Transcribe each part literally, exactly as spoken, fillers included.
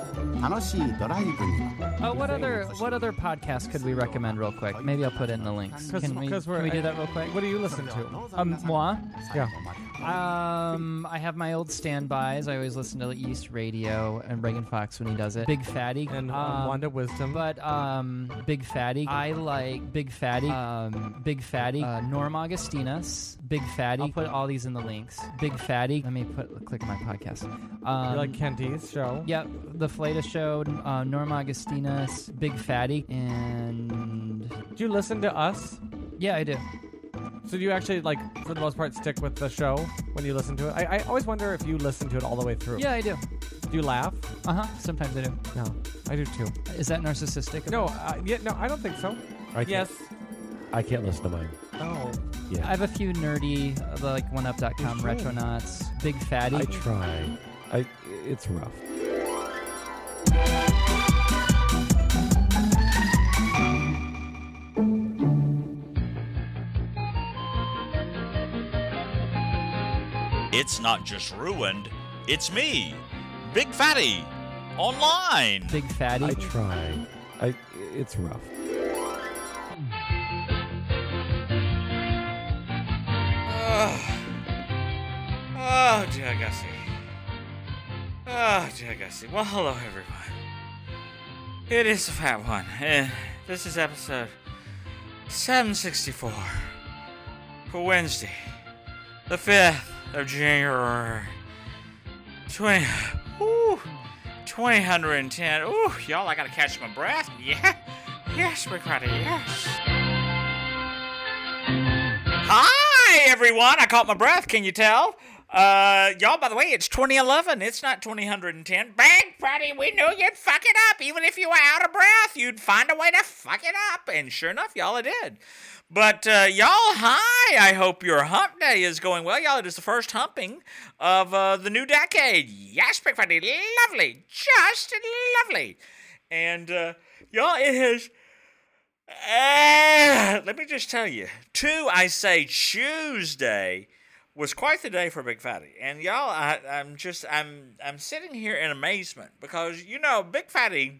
楽しいドライブに Oh, what other what other podcast could we recommend real quick? Maybe I'll put it in the links. Cause, Can we, cause we're, can we do that real quick? What do you listen to? Um, moi? Yeah. Um, I have my old standbys. I always listen to East Radio and Reagan Fox when he does it. Big Fatty. And um, um, Wanda Wisdom. But um, Big Fatty. I like Big Fatty. Um, Big Fatty. Uh, Norm Augustinus. Big Fatty. I'll put all these in the links. Big Fatty. Let me put click my podcast. Um, you like Candice show? Yep, the Flata Show. Uh, Norm Augustinus. Big Fatty. And Do you listen to us? yeah, I do. So do you actually, like, for the most part, stick with the show when you listen to it? I, I always wonder if you listen to it all the way through. Yeah, I do. Do you laugh? Uh huh. Sometimes I do. No, I do too. Is that narcissistic? No, uh, yeah, no, I don't think so. I can't- Yes. I can't listen to mine. Oh. Yeah. I have a few nerdy, uh, like one up dot com, You should. Retronauts, Big Fatty. I try. I. It's rough. It's not just ruined, it's me, Big Fatty, online. Big Fatty. I try. I. It's rough. Oh, dear Gussie. Oh, dear Gussie. Well, hello, everyone. It is the Fat One, and this is episode seven sixty-four for Wednesday, the fifth of January, twenty, ooh, twenty ten. Ooh, y'all, I gotta catch my breath. Yeah, yes, Big Fatty, yes. Hi, everyone. I caught my breath. Can you tell? Uh, y'all, by the way, it's twenty eleven. It's not twenty ten. Big Fatty, we knew you'd fuck it up. Even if you were out of breath, you'd find a way to fuck it up. And sure enough, y'all, it did. But, uh, y'all, hi. I hope your hump day is going well. Y'all, it is the first humping of uh, the new decade. Yes, Big Fatty, lovely. Just lovely. And, uh, y'all, it has... Uh, let me just tell you, two, I say Tuesday was quite the day for Big Fatty. And y'all, I, I'm just, I'm, I'm sitting here in amazement because, you know, Big Fatty,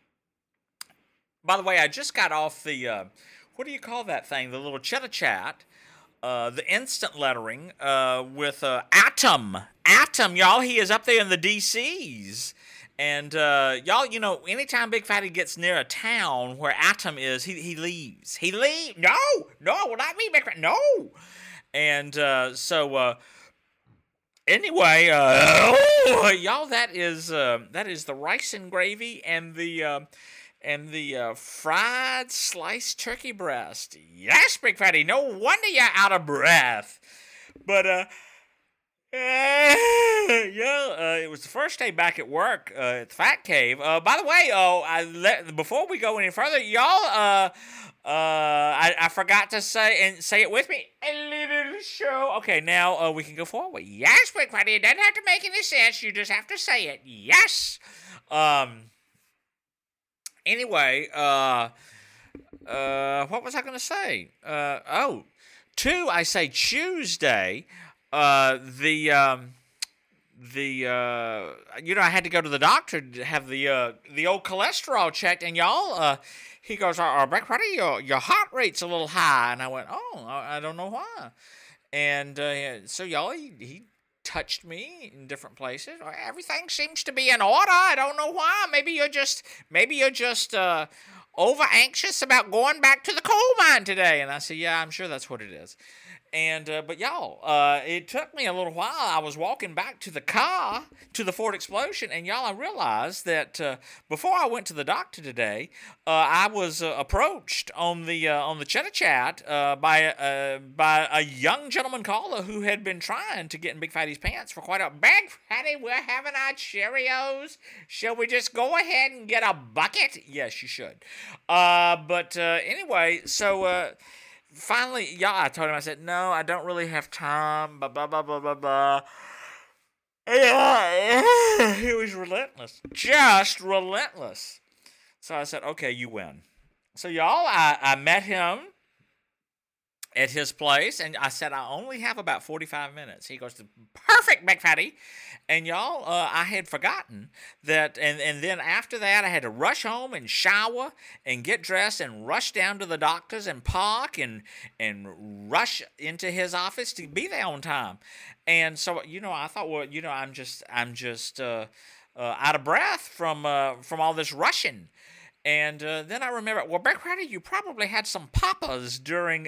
by the way, I just got off the, uh, what do you call that thing? The little Chitta Chat, uh, the instant lettering, uh, with, uh, Atom. Atom, y'all, he is up there in the D Cs. And, uh, y'all, you know, anytime Big Fatty gets near a town where Atom is, he he leaves. He leaves. No, no, well, not me, Big Fatty. No. And, uh, so, uh, anyway, uh, oh, y'all, that is, uh, that is the rice and gravy and the, uh, and the, uh, fried sliced turkey breast. Yes, Big Fatty, no wonder you're out of breath. But, uh, yeah, uh, it was the first day back at work uh, at the Fat Cave. Uh, by the way, oh, I let, before we go any further, y'all, uh, uh, I, I forgot to say and say it with me. A little show. Okay, now uh, we can go forward. Yes, Big Fatty, it doesn't have to make any sense. You just have to say it. Yes. Um. Anyway, uh, uh, what was I going to say? Uh, oh, two. I say Tuesday. Uh, the, um, the, uh, you know, I had to go to the doctor to have the, uh, the old cholesterol checked, and y'all, uh, he goes, uh, Big Fatty, your, your heart rate's a little high, and I went, oh, I don't know why, and, uh, so y'all, he, he touched me in different places, everything seems to be in order, I don't know why, maybe you're just, maybe you're just, uh, over anxious about going back to the coal mine today, and I said, yeah, I'm sure that's what it is. And, uh, but y'all, uh, it took me a little while. I was walking back to the car, to the Ford Explosion, and y'all, I realized that, uh, before I went to the doctor today, uh, I was, uh, approached on the, uh, on the Chitta Chat, uh, by, uh, by a young gentleman caller who had been trying to get in Big Fatty's pants for quite a, Big Fatty, we're having our Cheerios. Shall we just go ahead and get a bucket? Yes, you should. Uh, but, uh, anyway, so, uh, finally, y'all, I told him, I said, no, I don't really have time, blah, blah, blah, blah, blah, blah. He was relentless. Just relentless. So I said, okay, you win. So, y'all, I, I met him at his place, and I said, I only have about forty-five minutes. He goes, perfect, Big Fatty. And y'all, uh, I had forgotten that, and, and then after that, I had to rush home and shower and get dressed and rush down to the doctor's and park and and rush into his office to be there on time. And so, you know, I thought, well, you know, I'm just, I'm just uh, uh, out of breath from uh, from all this rushing. And uh, then I remember, well, Big Fatty, you probably had some papas during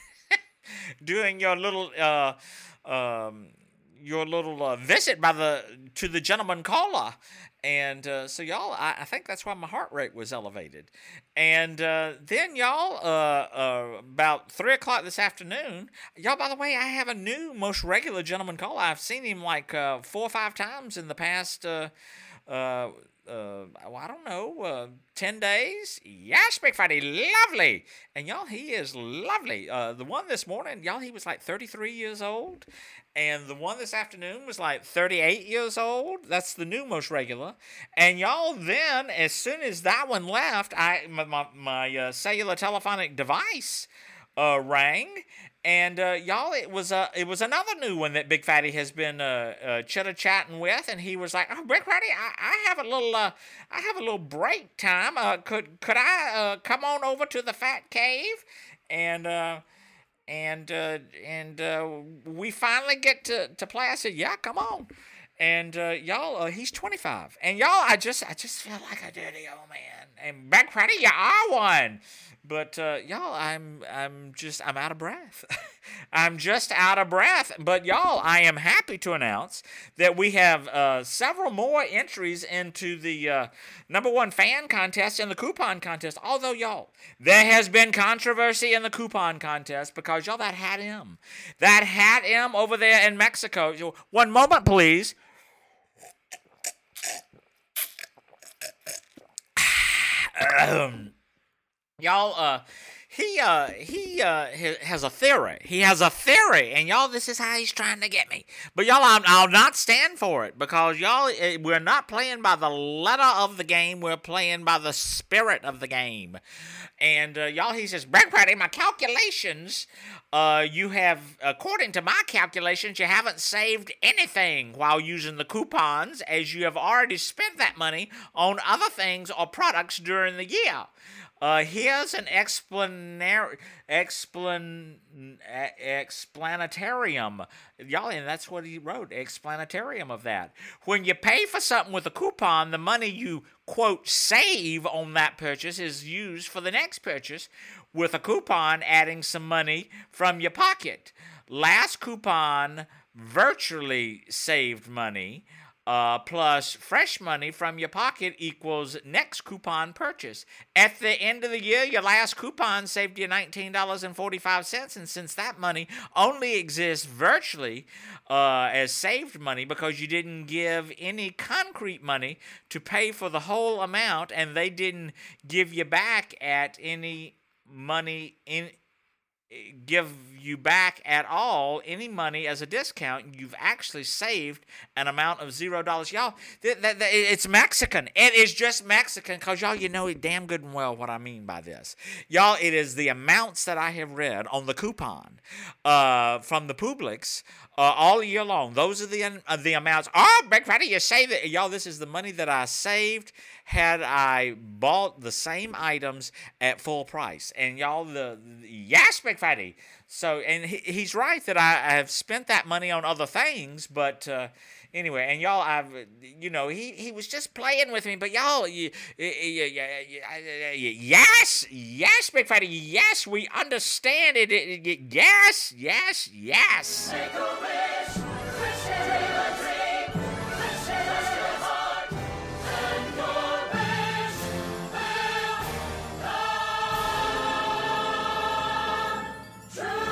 during your little. Uh, um, your little uh, visit by the to the gentleman caller. And uh, so, y'all, I, I think that's why my heart rate was elevated. And uh, then, y'all, uh, uh, about three o'clock this afternoon, y'all, by the way, I have a new most regular gentleman caller. I've seen him like uh, four or five times in the past, uh, uh, uh, well, I don't know, uh, ten days. Yes, Big Fatty, lovely. And, y'all, he is lovely. Uh, the one this morning, y'all, he was like thirty-three years old. And the one this afternoon was like thirty-eight years old. That's the new most regular. And y'all, then, as soon as that one left, I my, my, my uh, cellular telephonic device uh, rang. And uh, y'all, it was uh, it was another new one that Big Fatty has been uh, uh, chitter-chatting with. And he was like, oh, Big Fatty, I, I have a little uh, I have a little break time. Uh, could, could I uh, come on over to the Fat Cave? And... Uh, And uh, and uh, we finally get to, to play. I said, yeah, come on. And uh, y'all, uh, he's twenty-five. And y'all, I just I just feel like a dirty old man. And Big Fatty, you are one. But uh, y'all, I'm I'm just I'm out of breath. I'm just out of breath. But y'all, I am happy to announce that we have uh, several more entries into the uh, number one fan contest and the coupon contest. Although y'all, there has been controversy in the coupon contest because y'all, that Hat M, that Hat M over there in Mexico. One moment, please. um, Y'all, uh, he, uh, he, uh, has a theory. He has a theory, and y'all, this is how he's trying to get me. But y'all, I'll, I'll not stand for it, because y'all, we're not playing by the letter of the game, we're playing by the spirit of the game. And, uh, y'all, he says, Big Fatty, my calculations, uh, you have, according to my calculations, you haven't saved anything while using the coupons, as you have already spent that money on other things or products during the year. Uh, here's an explanar- explan- explanatarium. Y'all, and that's what he wrote, explanatarium of that. When you pay for something with a coupon, the money you, quote, save on that purchase is used for the next purchase, with a coupon adding some money from your pocket. Last coupon virtually saved money. Uh, plus fresh money from your pocket equals next coupon purchase. At the end of the year, your last coupon saved you nineteen dollars and forty-five cents, and since that money only exists virtually uh, as saved money because you didn't give any concrete money to pay for the whole amount, and they didn't give you back at any money in give you back at all any money as a discount, you've actually saved an amount of zero dollars. Y'all, th- th- th- it's Mexican. It is just Mexican, because y'all, you know damn good and well what I mean by this. Y'all, it is the amounts that I have read on the coupon uh, from the Publix uh, all year long. Those are the uh, the amounts. Oh, Big Fatty, you save it. Y'all, this is the money that I saved had I bought the same items at full price. And y'all, the, the yes, Big Fatty. So, and he, he's right that I, I have spent that money on other things, but uh, anyway, and y'all, I've, you know, he, he was just playing with me, but y'all, you, you, you, you, you, yes, yes, Big Fatty, yes, we understand it, it, it yes, yes, yes. Make a wish, wish dream a dream, wish trust your heart, and your wish will come true.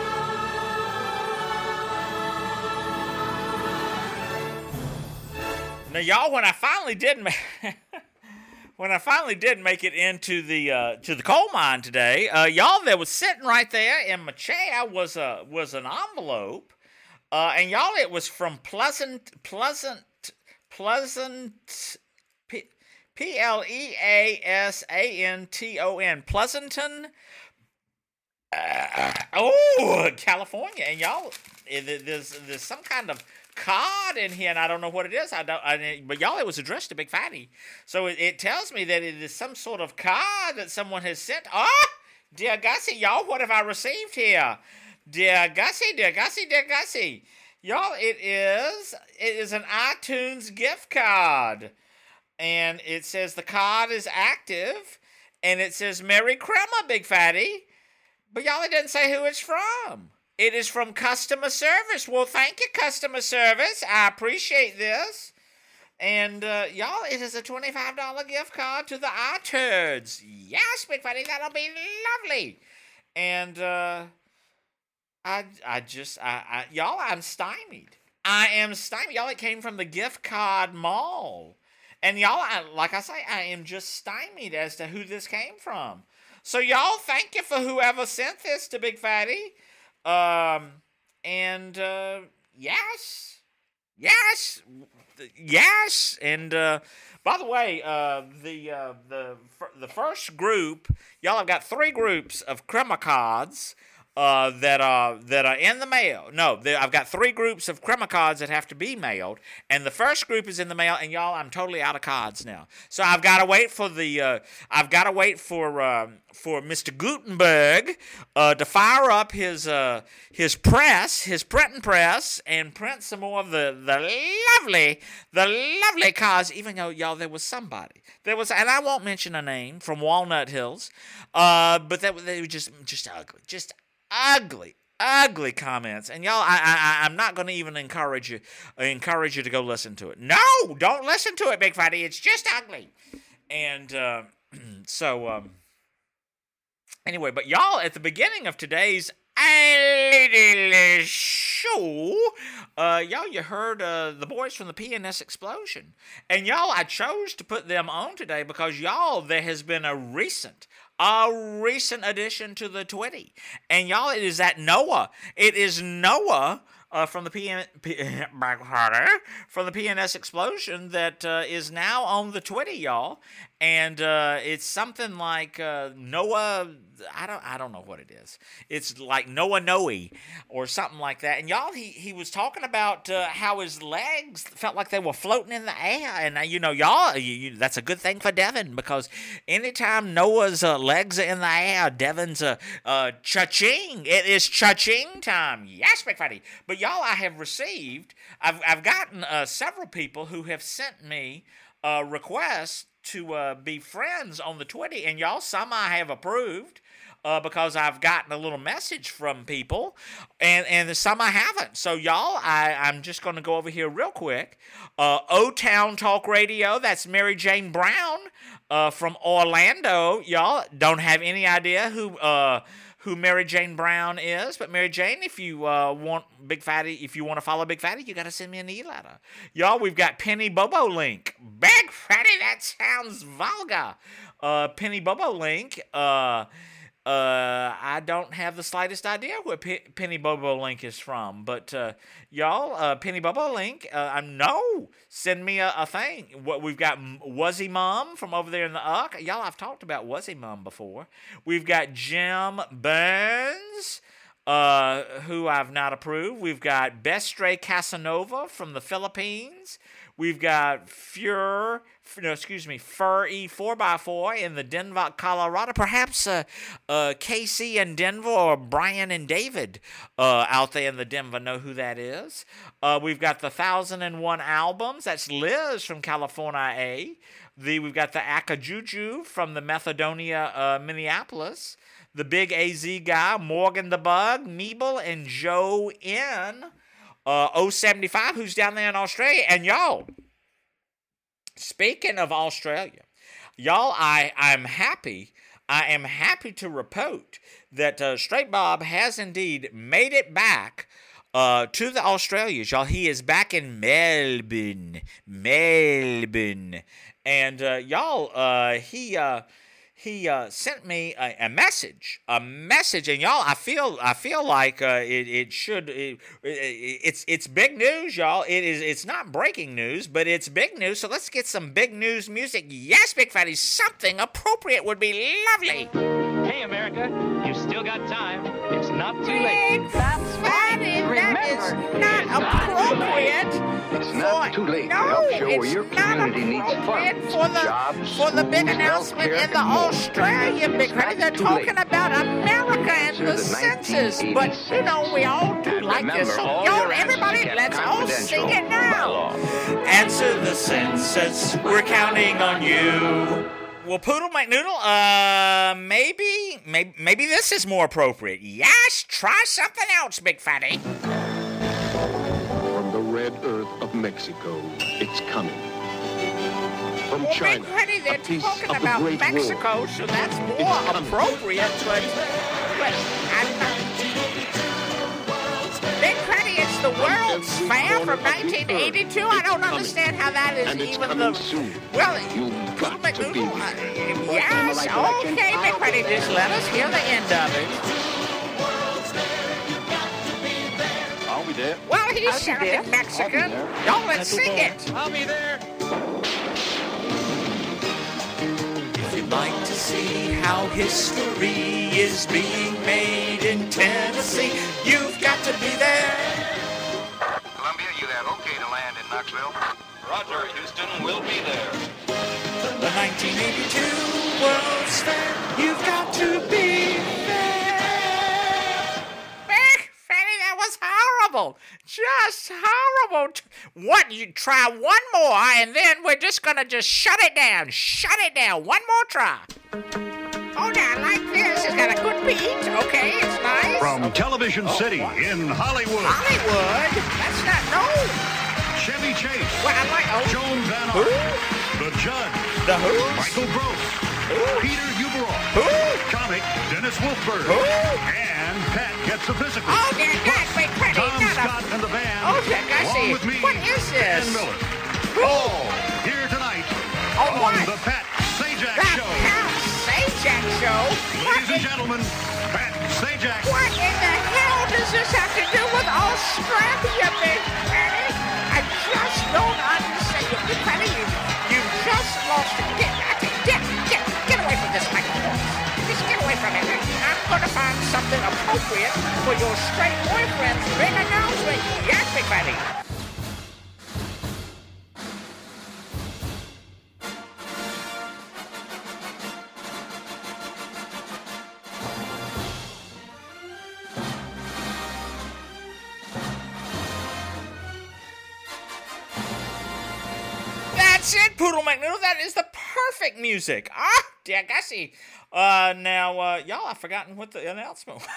Now, y'all, when I finally did make, when I finally did make it into the uh, to the coal mine today, uh, y'all, there was sitting right there in my chair was a was an envelope, uh, and y'all, it was from Pleasant Pleasant Pleasant P P L E A S A N T O N Pleasanton, Oh, California, and y'all, eh, there's there's some kind of card in here, and I don't know what it is. I don't, I, but y'all, it was addressed to Big Fatty, so it, it tells me that it is some sort of card that someone has sent. Oh, dear Gussie, y'all, what have I received here? Dear Gussie, dear Gussie, dear Gussie, y'all, it is it is an iTunes gift card, and it says the card is active, and it says Merry Crema, Big Fatty. But y'all, it doesn't say who it's from. It is from customer service. Well, thank you, customer service. I appreciate this. And, uh, y'all, it is a twenty-five dollars gift card to the iTunes. Yes, Big Fatty, that'll be lovely. And, uh, I, I just, I, I, y'all, I'm stymied. I am stymied. Y'all, it came from the gift card mall. And, y'all, I, like I say, I am just stymied as to who this came from. So, y'all, thank you for whoever sent this to Big Fatty. Um, and, uh, yes, yes, yes. And, uh, by the way, uh, the, uh, the, the first group, y'all, I've got three groups of Crema cards, uh, that are, that are in the mail. No, I've got three groups of Crema cards that have to be mailed, and the first group is in the mail, and y'all, I'm totally out of cards now. So I've got to wait for the, uh, I've got to wait for, um, for Mister Gutenberg, uh, to fire up his, uh, his press, his printing press, and print some more of the, the lovely, the lovely cards, even though, y'all, there was somebody, there was, and I won't mention a name, from Walnut Hills, uh, but that, they were just, just ugly, just ugly, ugly comments, and y'all, I, I, I'm not going to even encourage you, encourage you to go listen to it. No, don't listen to it, Big Fatty. It's just ugly. And uh, so, um, anyway, but y'all, at the beginning of today's show, uh, y'all, you heard uh, the boys from the P N S Explosion, and y'all, I chose to put them on today because y'all, there has been a recent. A recent addition to the Twitty. And y'all, it is that Noah. It is Noah uh, from the P N P, from the P N S Explosion that uh, is now on the Twitty, y'all. And uh, it's something like uh, Noah. I don't. I don't know what it is. It's like Noah Noe or something like that. And y'all, he he was talking about uh, how his legs felt like they were floating in the air. And uh, you know, y'all, you, you, that's a good thing for Devin, because anytime Noah's uh, legs are in the air, Devin's uh, uh, cha-ching. It is cha-ching time. Yes, Big Fatty. But y'all, I have received. I've I've gotten uh, several people who have sent me uh, requests to uh, be friends on the Twitty, and y'all, some I have approved uh, because I've gotten a little message from people, and, and some I haven't. So y'all, I, I'm just going to go over here real quick. Uh, O-Town Talk Radio, that's Mary Jane Brown uh, from Orlando. Y'all don't have any idea who... Uh, who Mary Jane Brown is, but Mary Jane, if you uh, want Big Fatty, if you want to follow Big Fatty, you got to send me an e-letter. Y'all, we've got Penny Bobo Link. Big Fatty, that sounds vulgar. Uh, Penny Bobo Link, uh, uh, I don't have the slightest idea where P- Penny Bobo Link is from, but uh, y'all, uh, Penny Bobo Link, uh, I know, send me a, a thing. What we've got, Wuzzy Mom from over there in the U C. Y'all, I've talked about Wuzzy Mom before. We've got Jim Burns, uh, who I've not approved. We've got Bestre Casanova from the Philippines. We've got Fur, no, excuse me, Fur-E four by four in the Denver, Colorado. Perhaps uh, uh, Casey in Denver or Brian and David uh, out there in the Denver know who that is. Uh, we've got the one thousand and one Albums. That's Liz from California, A. The, we've got the Akajuju from the Macedonia, uh, Minneapolis. The Big A Z Guy, Morgan the Bug, Meeble, and Joe N. Uh, oh seventy-five, who's down there in Australia. And y'all, speaking of Australia, y'all, I, I'm happy, I am happy to report that uh, Straight Bob has indeed made it back uh, to the Australias, y'all. He is back in Melbourne, Melbourne. And uh, y'all, uh, he... Uh, He uh, sent me a, a message, a message, and y'all, I feel, I feel like uh, it, it should, it, it, it's, it's big news, y'all. It is, it's not breaking news, but it's big news. So let's get some big news music. Yes, Big Fatty, something appropriate would be lovely. Hey, America, you've still got time. It's not too late. Big fatty, that is not appropriate. It's not for- too late to no, help show where it's your not community needs appropriate funds, for the jobs, for the big schools, announcement healthcare, in the and more. Australia big It's honey. not They're too talking late. about America and Consider the the census, nineteen but eighty you know we all do And like this. remember, So all y'all, your answers everybody, kept let's all confidential sing it by now. law. Answer the census. We're counting on you. Well, Poodle McNoodle, uh, maybe, maybe, maybe this is more appropriate. Yes, try something else, Big Fatty. From the red earth of Mexico, it's coming. From Well, China, Big Fatty, they're a piece talking of the about Great Mexico, War. so that's more It's coming. appropriate. But, but I'm not. Big Fatty, it's the World's every Fair corner from of the nineteen eighty-two. earth. I don't It's understand how that is And it's even coming the. soon. Well, You've Poodle got to be McNoodle, there. uh, yes, okay, Big Fatty, just let us hear the end of it. I'll be there. Well, he's sounding Mexican. Y'all, let's sing it. I'll be there. If you'd like to see how history is being made in Tennessee, you've got to be there. Columbia, you have okay to land in Knoxville? Roger, Houston, we'll be there. The nineteen eighty-two World's Fair, you've got to be there. Big Fatty, that was horrible. Just horrible. T- What? You try one more, and then we're just gonna just shut it down. Shut it down. One more try. Oh, now I like this. It's got a good beat. Okay, it's nice. From Television City in Hollywood, Hollywood. That's not no. Chevy Chase, Well, I like. Oh, Joan Van Who? Ark, The Judge, The who? Michael Gross, Peter Uberoff, Who? comic Dennis Wolfberg, Who? and Pat Gets a Physical. oh, dear God, Big Fatty. Tom Not a. Scott and the band, Oh, Jack, I along see. with me, What is this? Dan Miller. Who? All here tonight Oh, on what? the Pat Sajak The Show. Pat Sajak Show. What Ladies and in, gentlemen, Pat Sajak. what in the hell does this have to do with Australia, Big Fatty? I just don't understand. You, Big Fatty, you, you just lost it. Get, I can, get, get, get away from this microphone. Just get away from it. I'm gonna find something appropriate for your straight boyfriend's big announcement. Yes, Big Fatty. That's it, Poodle McNoodle. That is the perfect music. Ah, dear Gussie. Uh, now, uh, y'all, I've forgotten what the announcement was.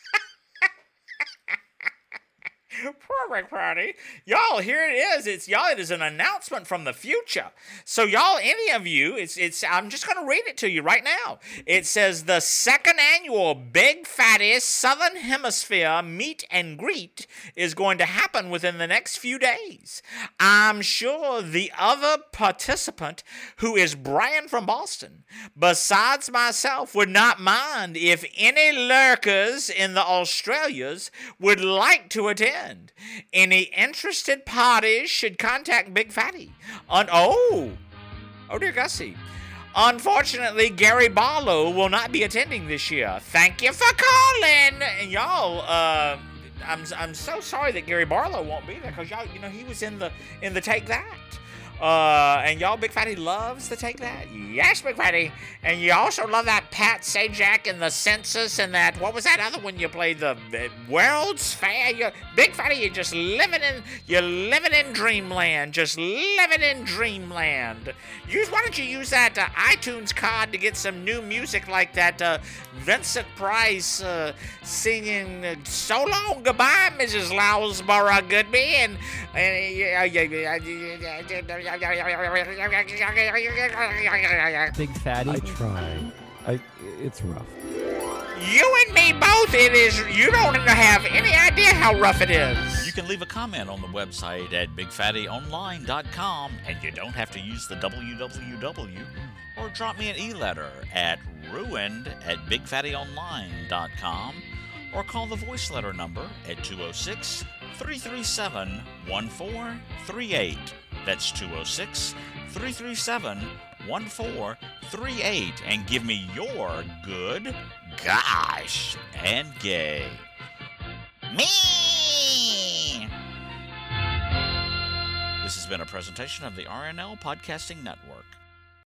Perfect party. Y'all, here it is. It's y'all, it is an announcement from the future. So y'all, any of you, it's it's I'm just gonna read it to you right now. It says the second annual Big Fatty Southern Hemisphere Meet and Greet is going to happen within the next few days. I'm sure the other participant, who is Brian from Boston, besides myself, would not mind if any lurkers in the Australias would like to attend. Any interested parties should contact Big Fatty. On oh, oh dear Gussie. Unfortunately, Gary Barlow will not be attending this year. Thank you for calling, and y'all. Uh, I'm I'm so sorry that Gary Barlow won't be there because y'all, you know, he was in the in the Take That. Uh, and y'all, Big Fatty loves the Take That. Yes, Big Fatty. And you also love that Pat Sajak and the Census and that, what was that other one you played? The uh, World's Fair? You're, Big Fatty, you're just living in, you're living in dreamland. Just living in dreamland. Use, why don't you use that uh, iTunes card to get some new music like that uh, Vincent Price uh, singing uh, So Long Goodbye, Missus Loudsborough Goodby, and, and uh, Big Fatty. I try. I. It's rough. you and me both, it is, you don't have any idea how rough it is. You can leave a comment on the website at big fatty online dot com, and you don't have to use the w w w, or drop me an e-letter at ruined at big fatty online dot com, or call the voice letter number at two oh six, three three seven, one four three eight. That's two oh six, three three seven, one four three eight and give me your good, gosh, and gay. Me! This has been a presentation of the R N L Podcasting Network.